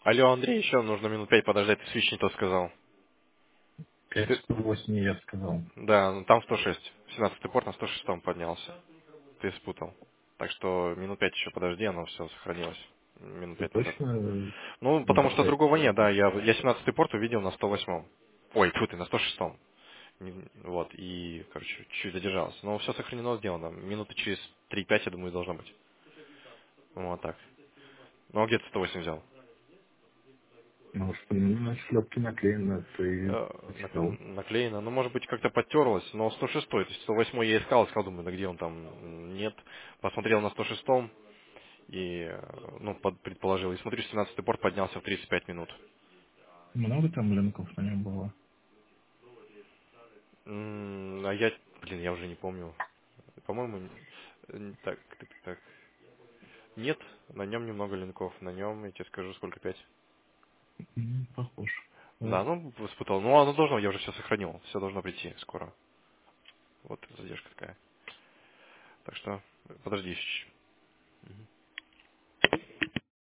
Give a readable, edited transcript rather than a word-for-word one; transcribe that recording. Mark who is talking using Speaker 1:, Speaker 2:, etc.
Speaker 1: Алло, Андрей, еще нужно минут 5 подождать, ты свич не то сказал.
Speaker 2: Пять
Speaker 1: Ты-
Speaker 2: сто восемь я сказал.
Speaker 1: Да, ну там 106. 17-й порт на 106 поднялся. Ты спутал. Так что минут 5 еще подожди, оно все сохранилось. Минут
Speaker 2: Ты
Speaker 1: 5 назад.
Speaker 2: точно
Speaker 1: Ну, потому что
Speaker 2: написать?
Speaker 1: другого нет, да. Я 17-й порт увидел на 108-м. Ой, тьфу ты, на 106-м. Вот, и, короче, чуть задержался. Но все сохранено, сделано. Минуты через 3-5, я думаю, должно быть. Вот так. Ну, а где ты 108 взял?
Speaker 2: Ну, что на шлепке наклеено, ты читал.
Speaker 1: Наклеено. Ну, может быть, как-то подтерлось, но 106, то есть 108 я искал, думаю, да где он там, нет. Посмотрел на 106 и, ну, предположил. И смотрю, 17-й порт поднялся в 35 минут.
Speaker 2: Много там линков на нем было?
Speaker 1: А я, блин, я уже не помню. По-моему, так. Нет, на нем немного линков. На нем, я тебе скажу, сколько, 5.
Speaker 2: Похож.
Speaker 1: Да,
Speaker 2: Вот.
Speaker 1: ну, спутал. Ну, оно должно, я уже все сохранил. Все должно прийти скоро. Вот задержка такая. Так что, подожди еще чуть-чуть.